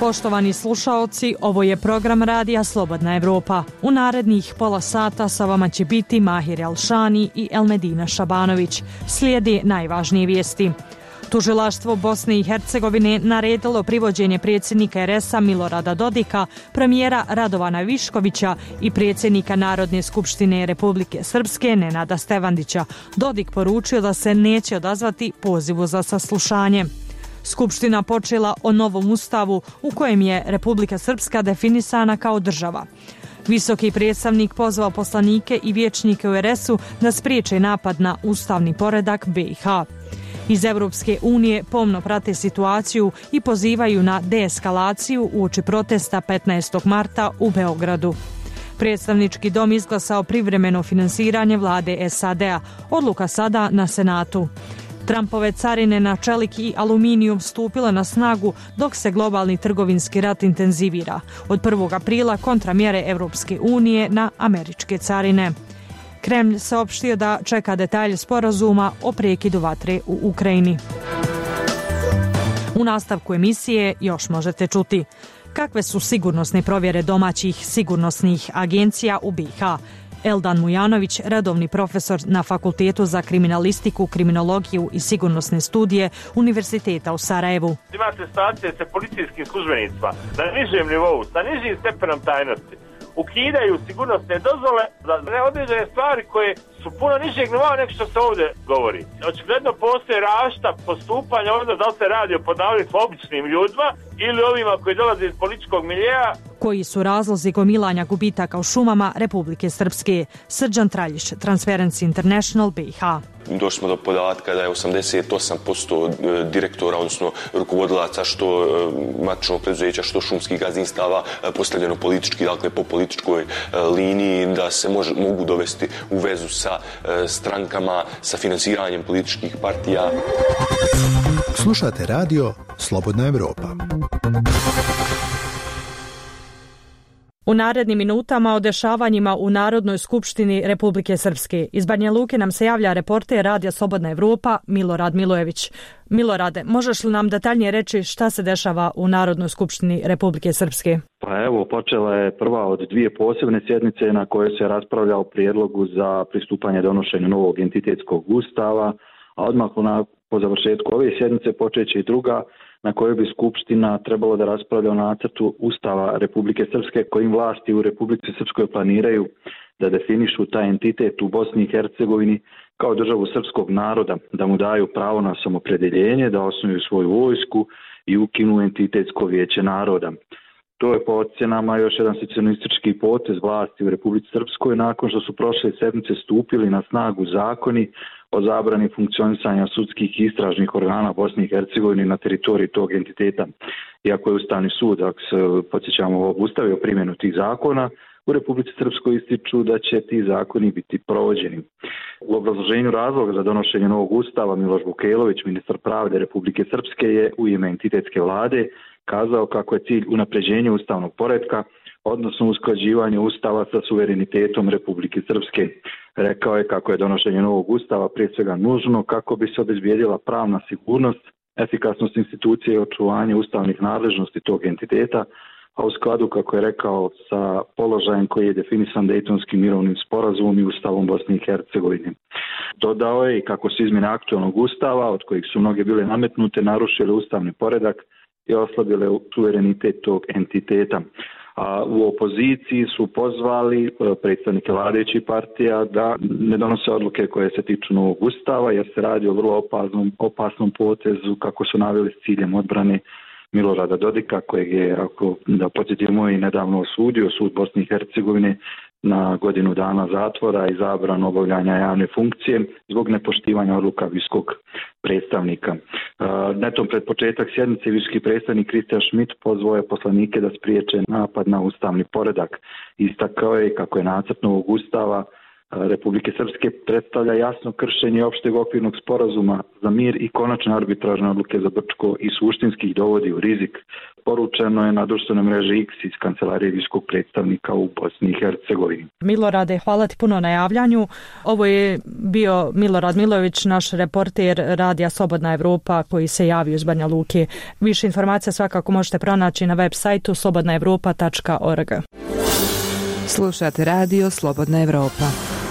Poštovani slušaoci, ovo je program radija Slobodna Evropa. U narednih pola sata sa vama će biti Mahir Elšani i Elmedina Šabanović. Slijedi najvažnije vijesti. Tužilaštvo Bosne i Hercegovine naredilo privođenje predsjednika RS-a Milorada Dodika, premijera Radovana Viškovića i predsjednika Narodne skupštine Republike Srpske Nenada Stevandića. Dodik poručio da se neće odazvati pozivu za saslušanje. Skupština počela o novom ustavu u kojem je Republika Srpska definisana kao država. Visoki predstavnik pozvao poslanike i vijećnike u RS-u da spriječe napad na ustavni poredak BiH. Iz Evropske unije pomno prate situaciju i pozivaju na deeskalaciju uoči protesta 15. marta u Beogradu. Predstavnički dom izglasao privremeno finansiranje vlade SAD-a, odluka sada na Senatu. Trumpove carine na čelik i aluminijum stupile na snagu dok se globalni trgovinski rat intenzivira. Od 1. aprila kontramjere Evropske unije na američke carine. Kremlj saopštio da čeka detalje sporazuma o prekidu vatre u Ukrajini. U nastavku emisije još možete čuti kakve su sigurnosne provjere domaćih sigurnosnih agencija u BiH. Eldan Mujanović, redovni profesor na Fakultetu za kriminalistiku, kriminologiju i sigurnosne studije Univerziteta u Sarajevu. Imate stacije sa policijskim službenicima na nižem nivou, sa nižim stepenom tajnosti. Ukidaju sigurnosne dozvole za neodređene stvari koje su puno nižeg nivoa nego što se ovdje govori. Očigledno postoje različita postupanja ovdje, da li se radi o podavljivim običnim ljudima ili ovima koji dolaze iz političkog miljeja. Koji su razlozi gomilanja gubitaka u šumama Republike Srpske? Srđan Traljić, Transparency International BiH. Došli smo do podatka da je 88% direktora, odnosno rukovodilaca što matičnog preduzeća, što šumskih gazdinstava postavljeno politički, dakle po političkoj liniji, da se mogu dovesti u vezu sa strankama, sa finansiranjem političkih partija. Slušate radio Slobodna Evropa. U narednim minutama o dešavanjima u Narodnoj skupštini Republike Srpske. Iz Banja Luke nam se javlja reporter radija Slobodna Evropa Milorad Milojević. Milorade, možeš li nam detaljnije reći šta se dešava u Narodnoj skupštini Republike Srpske? Pa evo, počela je prva od dvije posebne sjednice na kojoj se raspravlja o prijedlogu za pristupanje donošenju novog entitetskog ustava, a odmah po završetku ove sjednice počeće i druga, na kojoj bi Skupština trebalo da raspravlja o nacrtu Ustava Republike Srpske kojim vlasti u Republici Srpskoj planiraju da definišu taj entitet u Bosni i Hercegovini kao državu srpskog naroda, da mu daju pravo na samopredeljenje, da osnuju svoju vojsku i ukinu entitetsko vijeće naroda. To je po ocjenama još jedan secesionistički potez vlasti u Republici Srpskoj nakon što su prošle sedmice stupili na snagu zakoni o zabrani funkcionisanja sudskih i istražnih organa Bosne i Hercegovine na teritoriji tog entiteta. Iako je Ustavni sud, ako se podsjećamo, obustavio primjenu tih zakona, u Republici Srpskoj ističu da će ti zakoni biti provođeni. U obrazloženju razloga za donošenje novog ustava Miloš Vukelović, ministar pravde Republike Srpske, je u ime entitetske vlade kazao kako je cilj unapređenje ustavnog poretka, odnosno usklađivanje ustava sa suverenitetom Republike Srpske. Rekao je kako je donošenje novog ustava prije svega nužno kako bi se obezbijedila pravna sigurnost, efikasnost institucije i očuvanje ustavnih nadležnosti tog entiteta, a u skladu, kako je rekao, sa položajem koji je definisan Dejtonskim mirovnim sporazumom i Ustavom Bosne i Hercegovine. Dodao je i kako su izmjene aktualnog ustava, od kojih su mnoge bile nametnute, narušile ustavni poredak i oslabile suverenitet tog entiteta. A u opoziciji su pozvali predstavnike vladajućih partija da ne donose odluke koje se tiču novog ustava, jer se radi o vrlo opasnom potezu, kako su naveli, s ciljem odbrane Milorada Dodika, kojeg je, ako da podsjetimo, i nedavno osudio sud Bosne i Hercegovine na godinu dana zatvora i zabranu obavljanja javne funkcije zbog nepoštivanja odluka visokog predstavnika. Netom pred početak sjednice visoki predstavnik Kristijan Šmit pozvao je poslanike da spriječe napad na ustavni poredak. Istakao je kako je nacrt novog ustava Republike Srpske predstavlja jasno kršenje opšteg okvirnog sporazuma za mir i konačne arbitražne odluke za Brčko i suštinski ih dovodi u rizik poručeno je na društvenoj mreži X iz kancelarije viškog predstavnika u Bosni i Hercegovini. Milorade, hvala ti puno na javljanju. Ovo je bio Milorad Milojević, naš reporter Radija Slobodna Evropa koji se javio iz Banja Luke. Više informacija svakako možete pronaći na web sajtu slobodnaevropa.org. Slušate Radio Slobodna Evropa.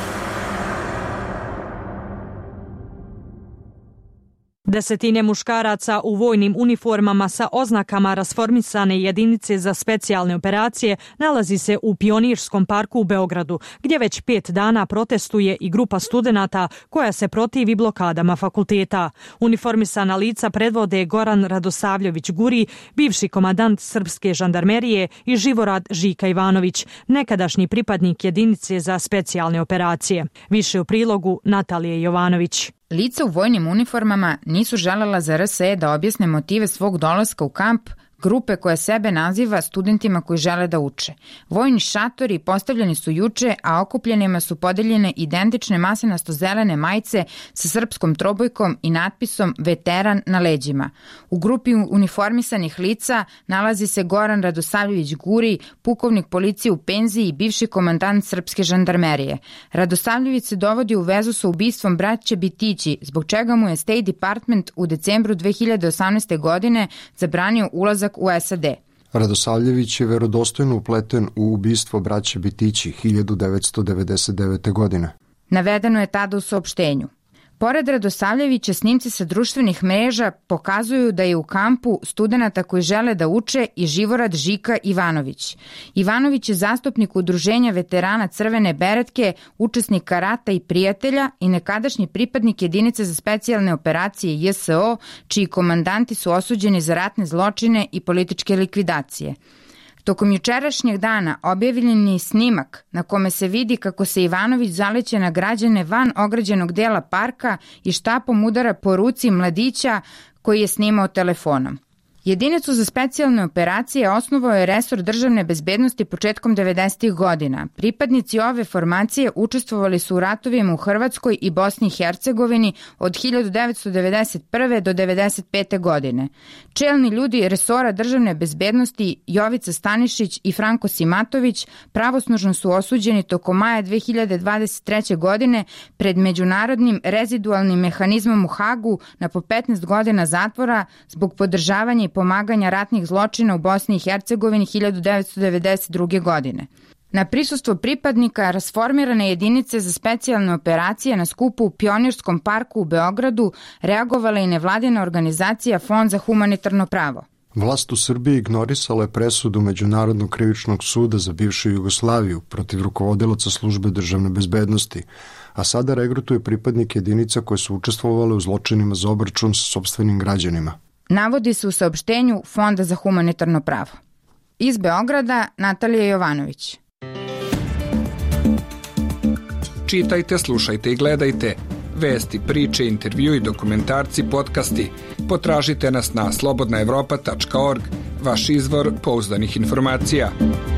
Desetine muškaraca u vojnim uniformama sa oznakama rasformisane jedinice za specijalne operacije nalazi se u Pionirskom parku u Beogradu, gdje već 5 dana protestuje i grupa studenata koja se protivi blokadama fakulteta. Uniformisana lica predvode Goran Radosavljević Guri, bivši komandant srpske žandarmerije, i Živorad Žika Ivanović, nekadašnji pripadnik jedinice za specijalne operacije. Više u prilogu Natalije Jovanović. Lica u vojnim uniformama nisu želela za RSE da objasne motive svog dolaska u kamp grupe koja sebe naziva studentima koji žele da uče. Vojni šatori postavljeni su juče, a okupljenima su podeljene identične masenasto-zelene majice sa srpskom trobojkom i natpisom Veteran na leđima. U grupi uniformisanih lica nalazi se Goran Radosavljević Guri, pukovnik policije u penziji i bivši komandant srpske žandarmerije. Radosavljević se dovodi u vezu sa ubistvom braće Bitići, zbog čega mu je State Department u decembru 2018. godine zabranio ulazak u SAD. Radosavljević je verodostojno upleten u ubistvo braće Bitići 1999. godine. Navedeno je tada u saopštenju. Pored Radosavljevića, snimci sa društvenih mreža pokazuju da je u kampu studenata koji žele da uče i Živorad Žika Ivanović. Ivanović je zastupnik udruženja veterana Crvene beretke, učesnika rata i prijatelja i nekadašnji pripadnik jedinice za specijalne operacije JSO, čiji komandanti su osuđeni za ratne zločine i političke likvidacije. Tokom jučerašnjeg dana objavljen je snimak na kome se vidi kako se Ivanović zaleće na građane van ograđenog dela parka i štapom udara po ruci mladića koji je snimao telefonom. Jedinicu za specijalne operacije osnovao je resor državne bezbednosti početkom 90. godina. Pripadnici ove formacije učestvovali su u ratovima u Hrvatskoj i Bosni i Hercegovini od 1991. do 1995. godine. Čelni ljudi resora državne bezbednosti Jovica Stanišić i Franko Simatović pravosnažno su osuđeni tokom maja 2023. godine pred međunarodnim rezidualnim mehanizmom u Hagu na po 15 godina zatvora zbog podržavanja i pomaganja ratnih zločina u Bosni i Hercegovini 1992. godine. Na prisustvo pripadnika rasformirane jedinice za specijalne operacije na skupu u Pionirskom parku u Beogradu reagovala i nevladina organizacija Fond za humanitarno pravo. Vlast u Srbiji ignorisala je presudu Međunarodnog krivičnog suda za bivšu Jugoslaviju protiv rukovodilaca službe državne bezbednosti, a sada regrutuje pripadnike jedinica koje su učestvovale u zločinima za obračun sa sopstvenim građanima. Navodi se u saopštenju Fonda za humanitarno pravo. Iz Beograda, Natalija Jovanović. Čitajte, slušajte i gledajte. Vesti, priče, intervjui, dokumentarci, podcasti. Potražite nas na slobodnaevropa.org, vaš izvor pouzdanih informacija.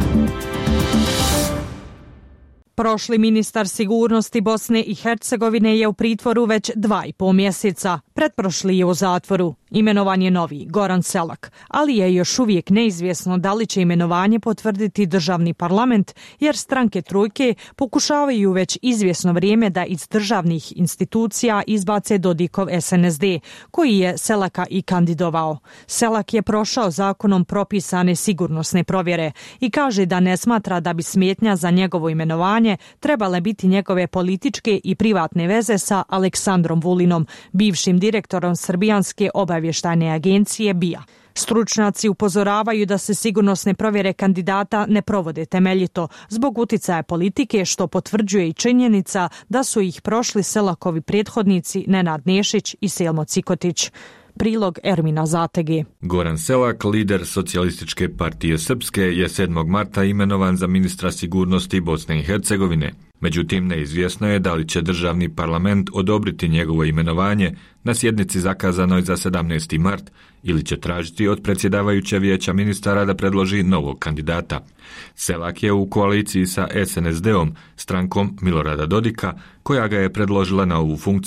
Prošli ministar sigurnosti Bosne i Hercegovine je u pritvoru već 2,5 mjeseca. Pretprošli je u zatvoru. Imenovan je novi, Goran Selak, ali je još uvijek neizvjesno da li će imenovanje potvrditi državni parlament, jer stranke trojke pokušavaju već izvjesno vrijeme da iz državnih institucija izbace Dodikov SNSD, koji je Selaka i kandidovao. Selak je prošao zakonom propisane sigurnosne provjere i kaže da ne smatra da bi smetnja za njegovo imenovanje trebale biti njegove političke i privatne veze sa Aleksandrom Vulinom, bivšim direktorom Srbijanske obavještajne agencije BIA. Stručnjaci upozoravaju da se sigurnosne provjere kandidata ne provode temeljito zbog uticaja politike, što potvrđuje i činjenica da su ih prošli Selakovi prethodnici Nenad Nešić i Selmo Cikotić. Prilog Ermina Zatege. Goran Selak, lider Socijalističke partije Srpske, je 7. marta imenovan za ministra sigurnosti Bosne i Hercegovine. Međutim, neizvjesno je da li će državni parlament odobriti njegovo imenovanje na sjednici zakazanoj za 17. mart ili će tražiti od predsjedavajuće vijeća ministara da predloži novog kandidata. Selak je u koaliciji sa SNSD-om, strankom Milorada Dodika, koja ga je predložila na ovu funkciju.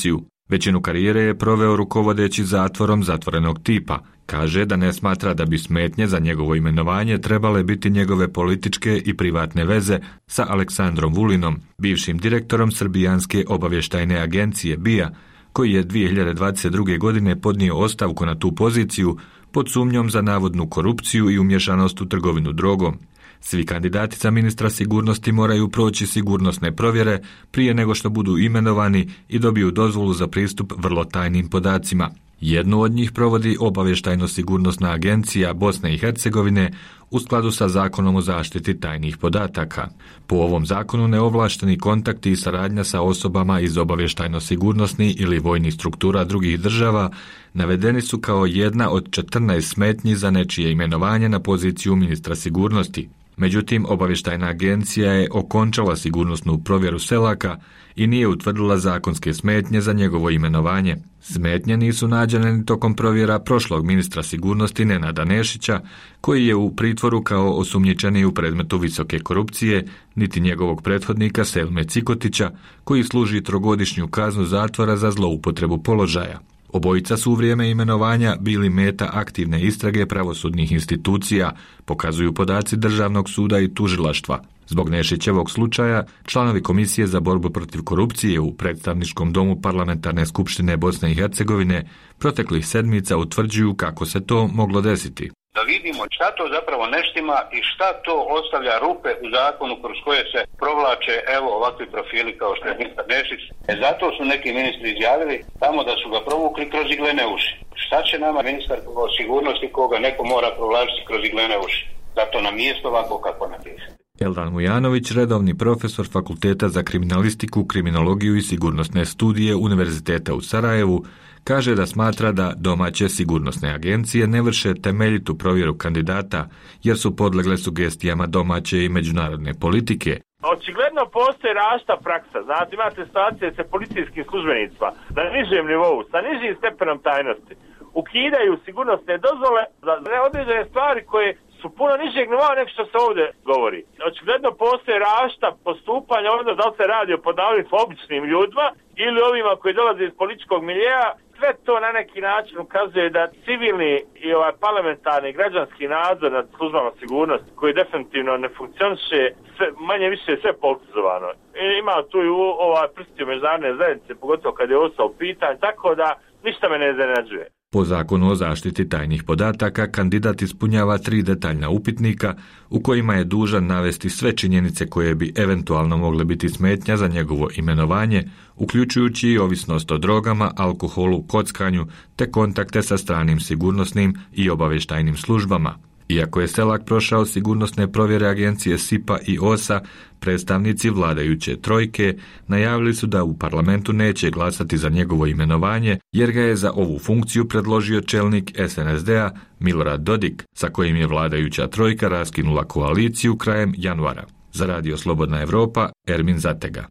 Većinu karijere je proveo rukovodeći zatvorom zatvorenog tipa. Kaže da ne smatra da bi smetnje za njegovo imenovanje trebale biti njegove političke i privatne veze sa Aleksandrom Vulinom, bivšim direktorom Srbijanske obavještajne agencije BIA, koji je 2022. godine podnio ostavku na tu poziciju pod sumnjom za navodnu korupciju i umješanost u trgovinu drogom. Svi kandidati za ministra sigurnosti moraju proći sigurnosne provjere prije nego što budu imenovani i dobiju dozvolu za pristup vrlo tajnim podacima. Jednu od njih provodi Obavještajno-sigurnosna agencija Bosne i Hercegovine u skladu sa Zakonom o zaštiti tajnih podataka. Po ovom zakonu neovlašteni kontakti i saradnja sa osobama iz obavještajno-sigurnosnih ili vojnih struktura drugih država navedeni su kao jedna od 14 smetnji za nečije imenovanje na poziciju ministra sigurnosti. Međutim, obavještajna agencija je okončala sigurnosnu provjeru Selaka i nije utvrdila zakonske smetnje za njegovo imenovanje. Smetnje nisu nađene ni tokom provjera prošlog ministra sigurnosti Nenada Nešića, koji je u pritvoru kao osumnjičeni u predmetu visoke korupcije, niti njegovog prethodnika Selme Cikotića, koji služi 3-godišnju kaznu zatvora za zloupotrebu položaja. Obojica su u vrijeme imenovanja bili meta aktivne istrage pravosudnih institucija, pokazuju podaci Državnog suda i tužilaštva. Zbog Nešićevog slučaja, članovi Komisije za borbu protiv korupcije u Predstavničkom domu Parlamentarne skupštine Bosne i Hercegovine proteklih sedmica utvrđuju kako se to moglo desiti. Da vidimo šta to zapravo neštima i šta to ostavlja rupe u zakonu kroz koje se provlače ovakvi profili kao što je ministar Nešić. Zato su neki ministri izjavili tamo da su ga provukli kroz iglene uši. Šta će nama ministar sigurnosti koga neko mora provlačiti kroz iglene uši? Zato nam mjesto ovako kako napisati. Eldan Mujanović, redovni profesor Fakulteta za kriminalistiku, kriminologiju i sigurnosne studije Univerziteta u Sarajevu, kaže da smatra da domaće sigurnosne agencije ne vrše temeljitu provjeru kandidata jer su podlegle sugestijama domaće i međunarodne politike. Očigledno postoji različita praksa. Znate, imate situacije sa policijskim službenicima na nižem nivou, sa nižim stepenom tajnosti. Ukidaju sigurnosne dozvole za određene stvari koje su puno nižeg nivoa nego što se ovdje govori. Očigledno postoje različita postupanja, ovdje da li se radi o podavljivim običnim ljudima ili ovima koji dolaze iz političkog miljeja. Sve to na neki način ukazuje da civilni i parlamentarni građanski nadzor nad službama sigurnosti koji definitivno ne funkcioniše, manje više sve politizovano. Ima tu i prstiju međunarodne zajednice, pogotovo kad je ovo u pitanju, tako da ništa me ne iznenađuje. Po zakonu o zaštiti tajnih podataka, kandidat ispunjava 3 detaljna upitnika u kojima je dužan navesti sve činjenice koje bi eventualno mogle biti smetnja za njegovo imenovanje, uključujući i ovisnost o drogama, alkoholu, kockanju te kontakte sa stranim sigurnosnim i obavještajnim službama. Iako je Selak prošao sigurnosne provjere agencije SIPA i OSA, predstavnici vladajuće trojke najavili su da u parlamentu neće glasati za njegovo imenovanje jer ga je za ovu funkciju predložio čelnik SNSD-a Milorad Dodik, sa kojim je vladajuća trojka raskinula koaliciju krajem januara. Za Radio Slobodna Evropa, Ermin Zatega.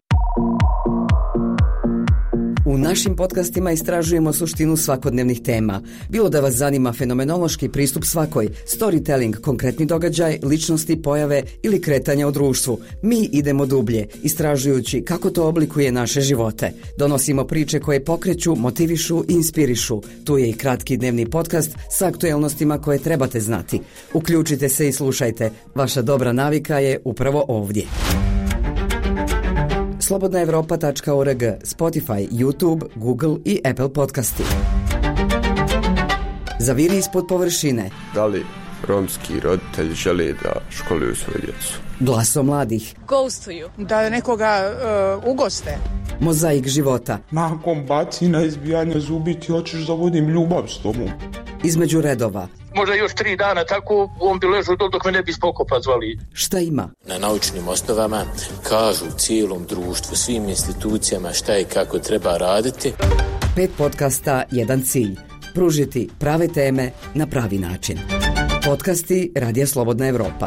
U našim podcastima istražujemo suštinu svakodnevnih tema. Bilo da vas zanima fenomenološki pristup svakoj, storytelling, konkretni događaj, ličnosti, pojave ili kretanja u društvu. Mi idemo dublje, istražujući kako to oblikuje naše živote. Donosimo priče koje pokreću, motivišu i inspirišu. Tu je i kratki dnevni podcast sa aktuelnostima koje trebate znati. Uključite se i slušajte. Vaša dobra navika je upravo ovdje. slobodnaevropa.org, Spotify, YouTube, Google i Apple podcasti. Zaviri ispod površine. Da li romski roditelji žele da školuju svoju djecu? Glasom mladih. Ghostuju. Da nekoga ugoste. Mozaik života. Nakon bacina, izbijanja zubi ti hoćeš da vodim ljubav s tobom. Između redova. Možda još 3 dana tako on bi ležao dok me ne bi spokopa zvali. Šta ima? Na naučnim osnovama kažu cijelom društvu, svim institucijama šta i kako treba raditi. 5 podcasta, 1 cilj. Pružiti prave teme na pravi način. Podcasti Radija Slobodna Evropa.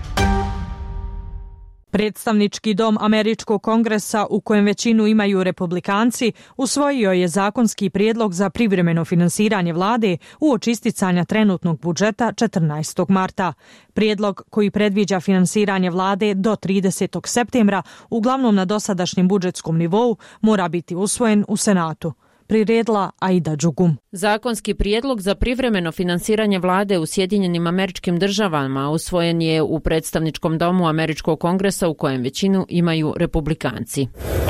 Predstavnički dom Američkog kongresa, u kojem većinu imaju republikanci, usvojio je zakonski prijedlog za privremeno finansiranje vlade uoči isticanja trenutnog budžeta 14. marta. Prijedlog koji predviđa finansiranje vlade do 30. septembra, uglavnom na dosadašnjem budžetskom nivou, mora biti usvojen u Senatu. priredila Aida Đugum. Zakonski prijedlog za privremeno finansiranje vlade u Sjedinjenim Američkim Državama usvojen je u predstavničkom domu Američkog kongresa u kojem većinu imaju republikanci.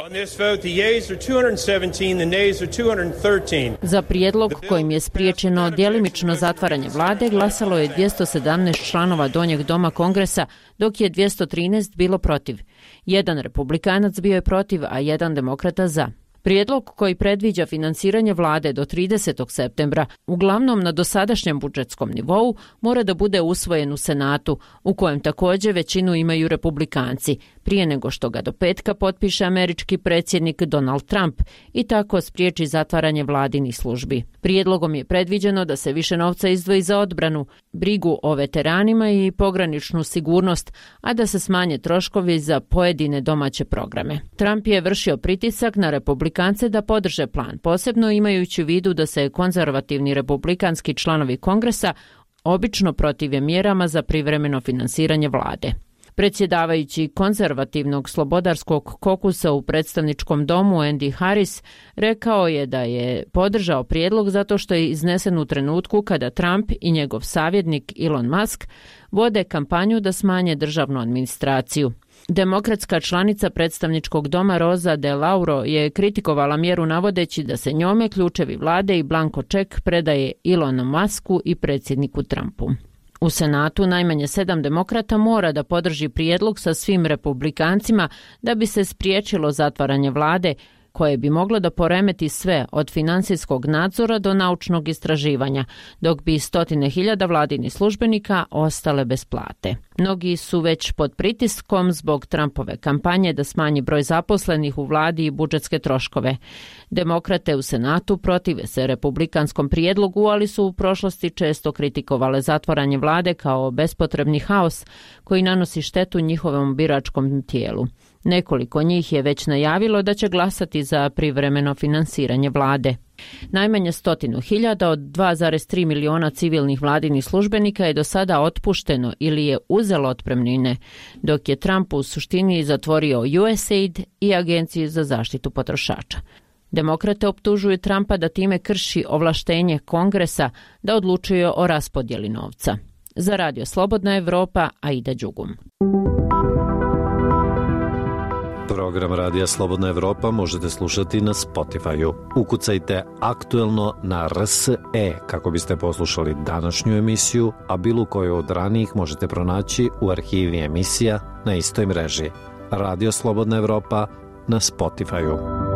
Za prijedlog kojim je spriječeno djelimično zatvaranje vlade glasalo je 217 članova donjeg doma kongresa, dok je 213 bilo protiv. Jedan republikanac bio je protiv, a jedan demokrata za. Prijedlog koji predviđa finansiranje vlade do 30. septembra, uglavnom na dosadašnjem budžetskom nivou, mora da bude usvojen u Senatu, u kojem također većinu imaju republikanci, prije nego što ga do petka potpiše američki predsjednik Donald Trump i tako spriječi zatvaranje vladinih službi. Prijedlogom je predviđeno da se više novca izdvoji za odbranu, brigu o veteranima i pograničnu sigurnost, a da se smanje troškovi za pojedine domaće programe. Trump je vršio pritisak na republikance da podrže plan, posebno imajući u vidu da se konzervativni republikanski članovi kongresa obično protive mjerama za privremeno finansiranje vlade. Predsjedavajući konzervativnog slobodarskog kokusa u predstavničkom domu Andy Harris rekao je da je podržao prijedlog zato što je iznesen u trenutku kada Trump i njegov savjetnik Elon Musk vode kampanju da smanje državnu administraciju. Demokratska članica predstavničkog doma Rosa DeLauro je kritikovala mjeru navodeći da se njome ključevi vlade i blanko ček predaje Elonu Musku i predsjedniku Trumpu. U Senatu najmanje 7 demokrata mora da podrži prijedlog sa svim republikancima da bi se spriječilo zatvaranje vlade, koje bi moglo da poremeti sve od financijskog nadzora do naučnog istraživanja, dok bi 100.000 vladinih službenika ostale bez plate. Mnogi su već pod pritiskom zbog Trumpove kampanje da smanji broj zaposlenih u vladi i budžetske troškove. Demokrate u Senatu protive se republikanskom prijedlogu, ali su u prošlosti često kritikovale zatvaranje vlade kao bespotrebni haos koji nanosi štetu njihovom biračkom tijelu. Nekoliko njih je već najavilo da će glasati za privremeno finansiranje vlade. Najmanje 100.000 od 2,3 miliona civilnih vladinih službenika je do sada otpušteno ili je uzelo otpremnine, dok je Trump u suštini zatvorio USAID i Agenciju za zaštitu potrošača. Demokrate optužuju Trumpa da time krši ovlaštenje Kongresa da odlučuje o raspodjeli novca. Za Radio Slobodna Evropa, Aida Đugum. Program Radija Slobodna Evropa možete slušati na Spotify-u. Ukucajte aktuelno na RSE kako biste poslušali današnju emisiju, a bilo koju od ranijih možete pronaći u arhivi emisija na istoj mreži. Radio Slobodna Evropa na Spotify-u.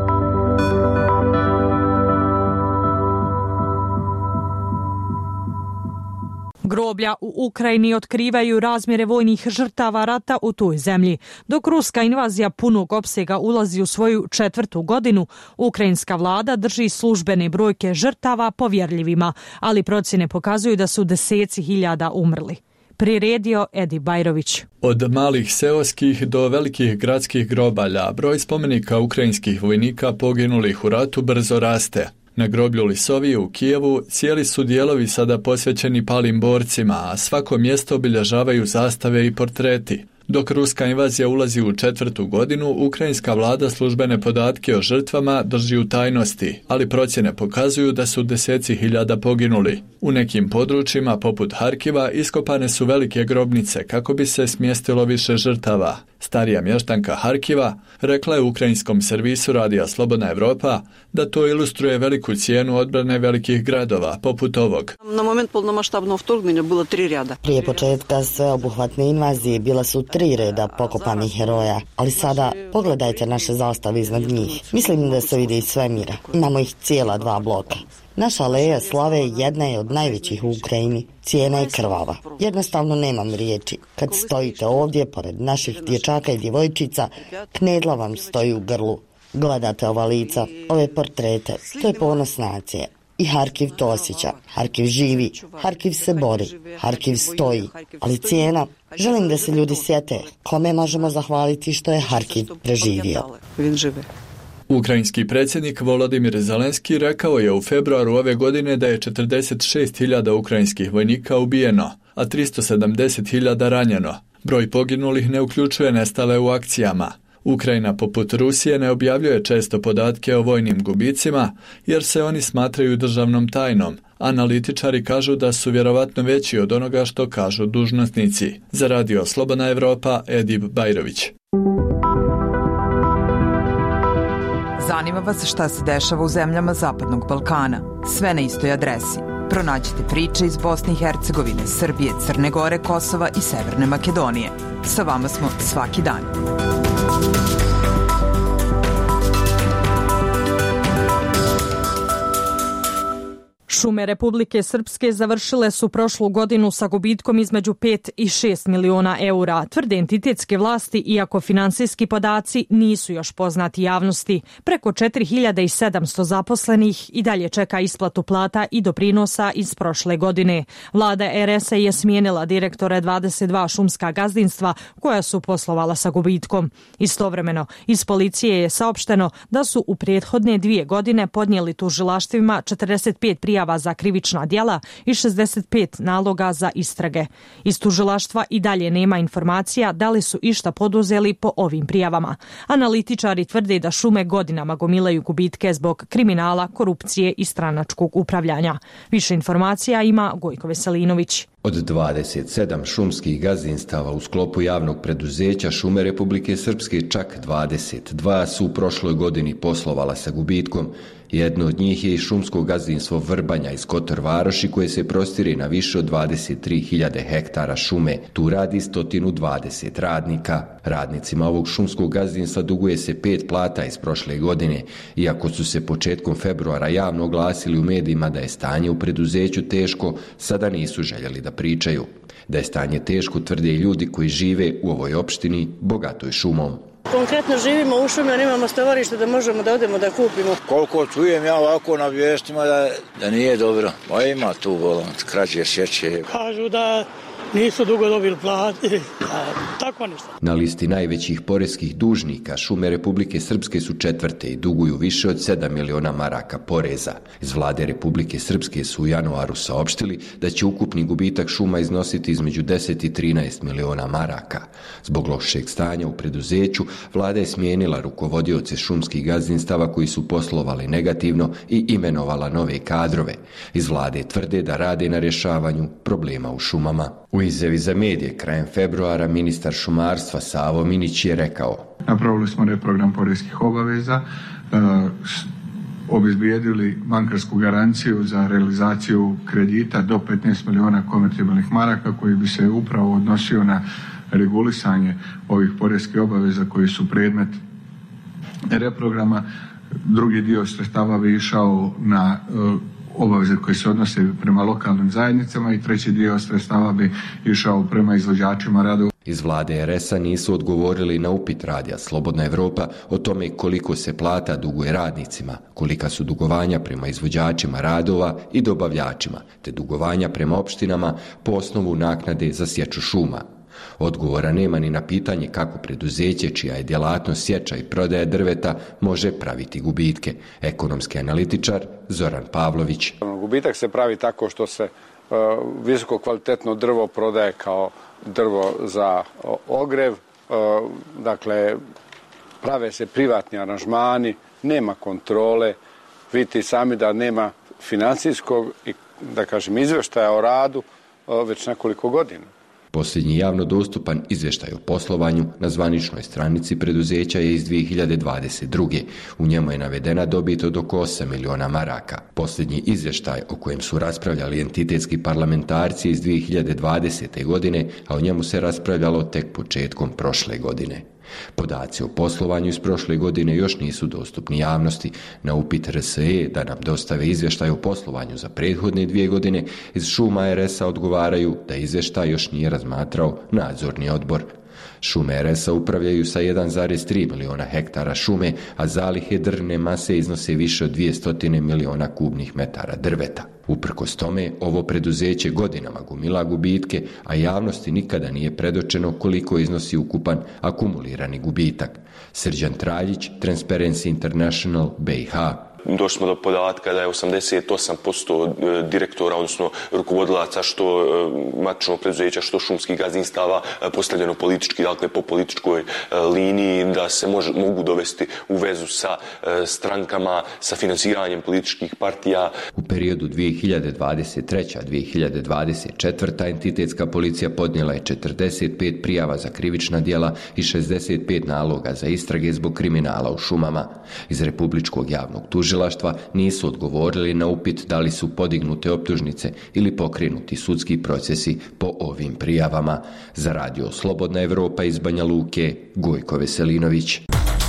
Groblja u Ukrajini otkrivaju razmjere vojnih žrtava rata u toj zemlji. Dok ruska invazija punog opsega ulazi u svoju 4. godinu, ukrajinska vlada drži službene brojke žrtava povjerljivima, ali procjene pokazuju da su deseci hiljada umrli. Priredio Edi Bajrović. Od malih seoskih do velikih gradskih grobalja broj spomenika ukrajinskih vojnika poginulih u ratu brzo raste. Na groblju Lisovije u Kijevu cijeli su dijelovi sada posvećeni palim borcima, a svako mjesto obilježavaju zastave i portreti. Dok ruska invazija ulazi u 4. godinu, ukrajinska vlada službene podatke o žrtvama drži u tajnosti, ali procjene pokazuju da su deseci hiljada poginuli. U nekim područjima, poput Harkiva, iskopane su velike grobnice kako bi se smjestilo više žrtava. Starija mještanka Harkiva rekla je ukrajinskom servisu Radija Slobodna Evropa da to ilustruje veliku cijenu odbrane velikih gradova, poput ovog. Na moment polnomaštabnog vtorgnuća bilo 3 rjada. Prije početka sveobuhvatne invazije bila su 3 reda pokopanih heroja, ali sada pogledajte naše zastave iznad njih. Mislim da se vidi iz svemira. Imamo ih cijela 2 bloka. Naša aleja slave jedna je od najvećih u Ukrajini. Cijena je krvava. Jednostavno nemam riječi. Kad stojite ovdje, pored naših dječaka i djevojčica, knedla vam stoji u grlu. Gledate ova lica, ove portrete. To je ponos nacije. I Harkiv to osjeća. Harkiv živi. Harkiv se bori. Harkiv stoji. Ali cijena... Želim da se ljudi sjete kome možemo zahvaliti što je Harkiv preživio. Ukrajinski predsjednik Volodimir Zelenski rekao je u februaru ove godine da je 46.000 ukrajinskih vojnika ubijeno, a 370.000 ranjeno. Broj poginulih ne uključuje nestale u akcijama. Ukrajina poput Rusije ne objavljuje često podatke o vojnim gubicima jer se oni smatraju državnom tajnom. Analitičari kažu da su vjerovatno veći od onoga što kažu dužnosnici. Za Radio Slobodna Evropa, Edip Bajrović. Zanima vas šta se dešava u zemljama Zapadnog Balkana. Sve na istoj adresi. Pronađite priče iz Bosne i Hercegovine, Srbije, Crne Gore, Kosova i Severne Makedonije. Sa vama smo svaki dan. Šume Republike Srpske završile su prošlu godinu sa gubitkom između 5 i 6 miliona eura, tvrde entitetske vlasti, iako finansijski podaci nisu još poznati javnosti. Preko 4700 zaposlenih i dalje čeka isplatu plata i doprinosa iz prošle godine. Vlada RS je smijenila direktore 22 šumska gazdinstva koja su poslovala sa gubitkom. Istovremeno, iz policije je saopšteno da su u prethodne 2 godine podnijeli tužilaštvima 45 prijava za krivična djela i 65 naloga za istrage. Iz tužilaštva i dalje nema informacija da li su išta poduzeli po ovim prijavama. Analitičari tvrde da šume godinama gomilaju gubitke zbog kriminala, korupcije i stranačkog upravljanja. Više informacija ima Gojko Veselinović. Od 27 šumskih gazdinstava u sklopu javnog preduzeća Šume Republike Srpske čak 22 su u prošloj godini poslovala sa gubitkom. Jedno od njih je i šumsko gazdinstvo Vrbanja iz Kotor Varoši koje se prostire na više od 23.000 hektara šume. Tu radi 120 radnika. Radnicima ovog šumskog gazdinstva duguje se 5 plata iz prošle godine, iako su se početkom februara javno oglasili u medijima da je stanje u preduzeću teško, sada nisu željeli da pričaju. Da je stanje teško tvrde i ljudi koji žive u ovoj opštini bogatoj šumom. Konkretno živimo u šumi, nemamo stovarište da možemo da odemo da kupimo. Koliko čujem ja ovako na vijestima da nije dobro. Pa ima tu volant, krađe, sjeće. Kažu da nisu dugo dobili plati, tako ništa. Na listi najvećih poreskih dužnika Šume Republike Srpske su 4. i duguju više od 7 miliona maraka poreza. Iz vlade Republike Srpske su u januaru saopštili da će ukupni gubitak šuma iznositi između 10 i 13 miliona maraka. Zbog lošeg stanja u preduzeću, vlada je smijenila rukovodioce šumskih gazdinstava koji su poslovali negativno i imenovala nove kadrove. Iz vlade tvrde da rade na rješavanju problema u šumama. U izjavi za medije krajem februara ministar šumarstva Savo Minić je rekao: Napravili smo reprogram poreskih obaveza, obezbijedili bankarsku garanciju za realizaciju kredita do 15 miliona konvertibilnih maraka koji bi se upravo odnosio na regulisanje ovih poreskih obaveza koji su predmet reprograma. Drugi dio sredstava bi išao na obaveze koje se odnose prema lokalnim zajednicama i treći dio sredstava bi išao prema izvođačima radova. Iz vlade RS-a nisu odgovorili na upit radija Slobodna Evropa o tome koliko se plata duguje radnicima, kolika su dugovanja prema izvođačima radova i dobavljačima, te dugovanja prema opštinama po osnovu naknade za sječu šuma. Odgovora nema ni na pitanje kako preduzeće, čija je djelatnost sječa i prodaja drveta, može praviti gubitke. Ekonomski analitičar Zoran Pavlović. Gubitak se pravi tako što se visoko kvalitetno drvo prodaje kao drvo za ogrev, dakle prave se privatni aranžmani, nema kontrole, vidite sami da nema financijskog i da kažem izvještaja o radu već nekoliko godina. Posljednji javno dostupan izvještaj o poslovanju na zvaničnoj stranici preduzeća je iz 2022. U njemu je navedena dobit od oko 8 miliona maraka. Posljednji izvještaj o kojem su raspravljali entitetski parlamentarci iz 2020. godine, a o njemu se raspravljalo tek početkom prošle godine. Podaci o poslovanju iz prošle godine još nisu dostupni javnosti. Na upit RSE da nam dostave izvještaj o poslovanju za prethodne 2 godine, iz Šuma RS-a odgovaraju da izvještaj još nije razmatrao nadzorni odbor. Šume RS-a upravljaju sa 1,3 miliona hektara šume, a zalihe drvne mase iznose više od 200 miliona kubnih metara drveta. Uprkos tome, ovo preduzeće godinama gomila gubitke, a javnosti nikada nije predočeno koliko iznosi ukupan akumulirani gubitak. Srđan Traljić, Transparency International, BiH. Došli smo do podatka da je 88% direktora, odnosno rukovodilaca što matičnog preduzeća, što šumskih gazdinstava postavljeno politički, dakle po političkoj liniji, da se mogu dovesti u vezu sa strankama, sa financiranjem političkih partija. U periodu 2023-2024 entitetska policija podnijela je 45 prijava za krivična djela i 65 naloga za istrage zbog kriminala u šumama. Iz Republičkog javnog tužilaštva nisu odgovorili na upit da li su podignute optužnice ili pokrenuti sudski procesi po ovim prijavama. Za radio Slobodna Evropa iz Banja Luke, Gojko Veselinović.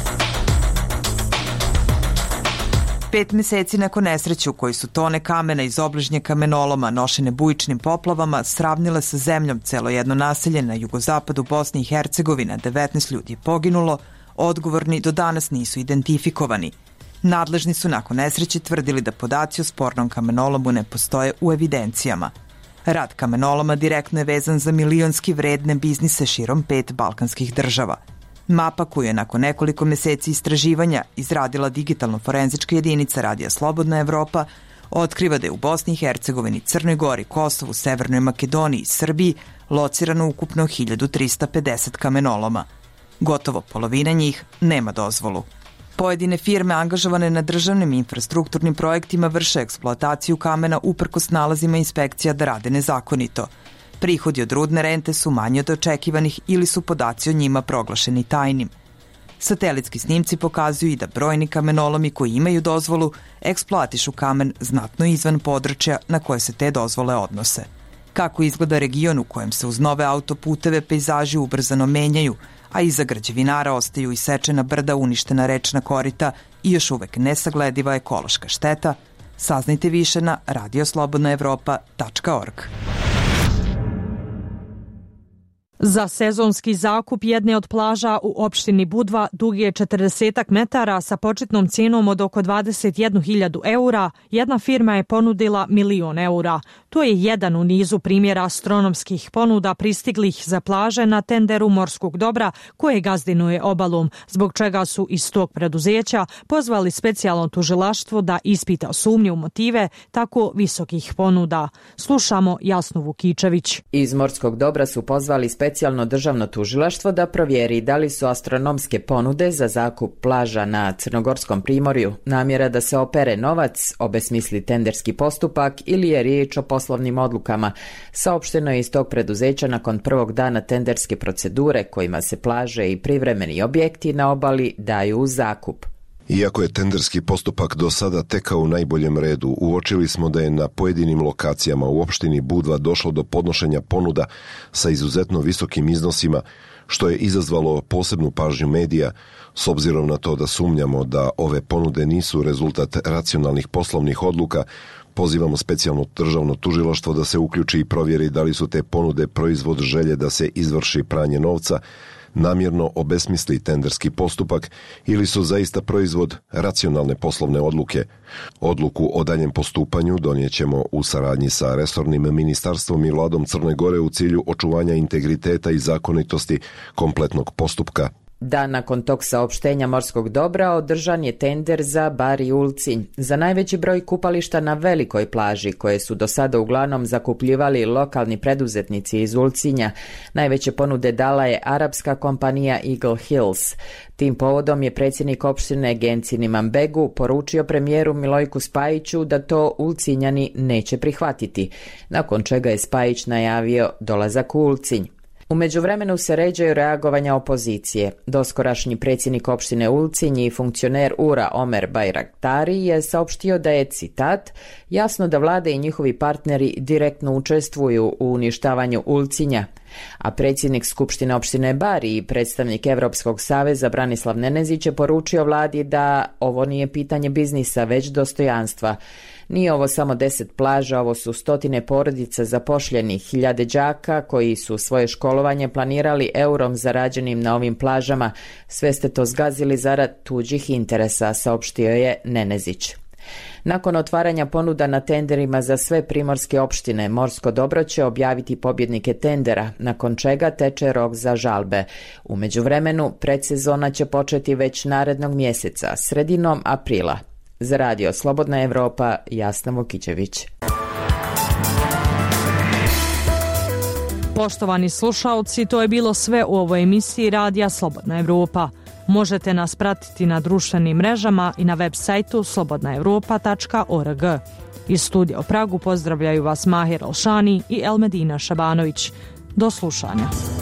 5 meseci nakon nesreće u kojoj su tone kamena iz obližnje kamenoloma nošene bujičnim poplavama sravnile sa zemljom celo jedno naselje na jugozapadu Bosne i Hercegovine, 19 ljudi je poginulo, odgovorni do danas nisu identifikovani. Nadležni su nakon nesreće tvrdili da podaci o spornom kamenolomu ne postoje u evidencijama. Rad kamenoloma direktno je vezan za milionski vredne biznise širom 5 balkanskih država. Mapa koju je nakon nekoliko meseci istraživanja izradila digitalno-forenzička jedinica Radija Slobodna Evropa otkriva da je u Bosni i Hercegovini, Crnoj Gori, Kosovu, Severnoj Makedoniji i Srbiji locirano ukupno 1350 kamenoloma. Gotovo polovina njih nema dozvolu. Pojedine firme angažovane na državnim infrastrukturnim projektima vrše eksploataciju kamena uprkos nalazima inspekcija da rade nezakonito. Prihodi od rudne rente su manji od očekivanih ili su podaci o njima proglašeni tajnim. Satelitski snimci pokazuju i da brojni kamenolomi koji imaju dozvolu eksploatišu kamen znatno izvan područja na koje se te dozvole odnose. Kako izgleda region u kojem se uz nove autoputeve pejzaži ubrzano menjaju, a iza građevinara ostaju isečena brda, uništena rečna korita i još uvek nesaglediva ekološka šteta, saznajte više na radioslobodnaevropa.org. Za sezonski zakup jedne od plaža u opštini Budva dugi je 40 metara sa početnom cijenom od oko 21.000 eura, jedna firma je ponudila 1.000.000 eura. To je jedan u nizu primjera astronomskih ponuda pristiglih za plaže na tenderu morskog dobra koje gazdinuje obalom, zbog čega su iz tog preduzeća pozvali specijalno tužilaštvo da ispita sumnje u motive tako visokih ponuda. Slušamo Jasnu Vukičević. Iz morskog dobra su pozvali specijalno državno tužilaštvo da provjeri da li su astronomske ponude za zakup plaža na Crnogorskom primorju namjera da se opere novac, obesmisli tenderski postupak ili je riječ o poslovnim odlukama. Saopšteno je iz tog preduzeća nakon prvog dana tenderske procedure kojima se plaže i privremeni objekti na obali daju u zakup. Iako je tenderski postupak do sada tekao u najboljem redu, uočili smo da je na pojedinim lokacijama u opštini Budva došlo do podnošenja ponuda sa izuzetno visokim iznosima, što je izazvalo posebnu pažnju medija, s obzirom na to da sumnjamo da ove ponude nisu rezultat racionalnih poslovnih odluka. Pozivamo specijalno državno tužilaštvo da se uključi i provjeri da li su te ponude proizvod želje da se izvrši pranje novca, namjerno obesmisli tenderski postupak ili su zaista proizvod racionalne poslovne odluke. Odluku o daljem postupanju donijećemo u saradnji sa resornim ministarstvom i vladom Crne Gore u cilju očuvanja integriteta i zakonitosti kompletnog postupka. Dan nakon tog saopštenja morskog dobra održan je tender za bar i Ulcinj. Za najveći broj kupališta na velikoj plaži, koje su do sada uglavnom zakupljivali lokalni preduzetnici iz Ulcinja, najveće ponude dala je arapska kompanija Eagle Hills. Tim povodom je predsjednik opštine Gencin Imambegu poručio premijeru Milojku Spajiću da to Ulcinjani neće prihvatiti, nakon čega je Spajić najavio dolazak u Ulcinj. U međuvremenu se ređaju reagovanja opozicije. Doskorašnji predsjednik opštine Ulcinj i funkcioner URA Omer Bajraktari je saopštio da je, citat, jasno da vlade i njihovi partneri direktno učestvuju u uništavanju Ulcinja. A predsjednik Skupštine opštine Bari i predstavnik Evropskog saveza Branislav Nenezić je poručio vladi da ovo nije pitanje biznisa, već dostojanstva. Nije ovo samo 10 plaža, ovo su stotine porodica zapošljenih, hiljade đaka koji su svoje školovanje planirali eurom zarađenim na ovim plažama. Sve ste to zgazili zarad tuđih interesa, saopštio je Nenezić. Nakon otvaranja ponuda na tenderima za sve primorske opštine, Morsko dobro će objaviti pobjednike tendera, nakon čega teče rok za žalbe. U međuvremenu, predsezona će početi već narednog mjeseca, sredinom aprila. Za radio Slobodna Evropa, Jasna Vokićević. Poštovani slušaoci, to je bilo sve u ovoj emisiji Radija Slobodna Evropa. Možete nas pratiti na društvenim mrežama i na web sajtu slobodnaevropa.org. Iz studija u Pragu pozdravljaju vas Mahir Alšani i Elmedina Šabanović. Do slušanja.